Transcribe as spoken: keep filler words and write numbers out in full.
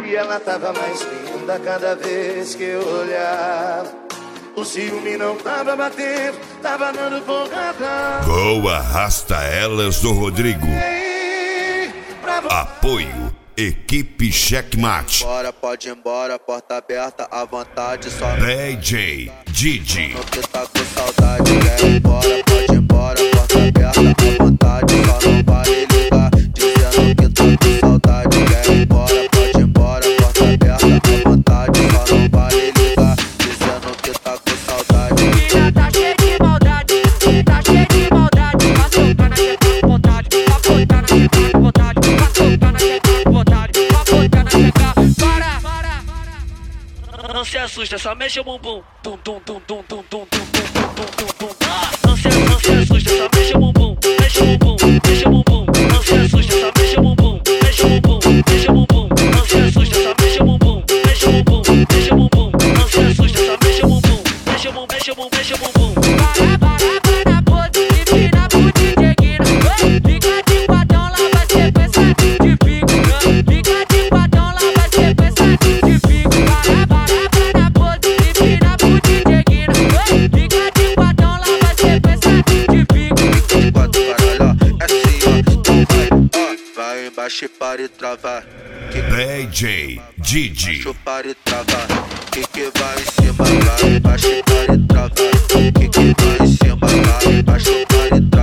E ela tava mais linda cada vez que eu olhava. O ciúme não tava batendo, tava dando porrada. Go Arrasta Elas do Rodrigo. Apoio Equipe Checkmate. Bora, pode ir embora, porta aberta, à vontade, só D J Didi. não que tá com saudade, quer ir embora, pode ir embora, porta aberta, à vontade, só não vale ligar, dizendo que tá com saudade, quer ir embora, pode ir embora, porta aberta, à vontade, só não vale ligar, dizendo que tá com saudade. Menina tá cheia de maldade, tá cheia de maldade, vai soltar na teta com vontade, vai botar na teta com vontade, vai soltar na teta com vontade, vai botar na teta, para, para. Não se assusta, só mexe o bumbum, tum tum tum tum tum tum tum tum tum tum tum. Não se, não se assusta, só mexe o bumbum, mexe o bumbum, mexe o bumbum. Não se assusta, só mexe o bumbum, mexe o bumbum, mexe o bumbum. Não se assusta, só mexe o bumbum, mexe o bumbum, mexe o bumbum. Não se assusta, só mexe o bumbum, mexe o bumbum, mexe o bumbum, mexe o bumbum. Para, para, para, pose, empina pro D J Guina. Liga de quadrão, lá vai sequência de pico. Liga de quadrão, lá vai sequência de pico. Para, para, para, pose, empina pro D J Guina. Liga de quadrão, lá vai sequência de pico. De quatro caralho, ó, é assim, ó, então vai, ó, vai embaixo e para e travar. Que D J Didi. embaixo para e travar. Que que vai em cima, vai embaixo e para e travar. Que que vai em cima, vai embaixo para e travar.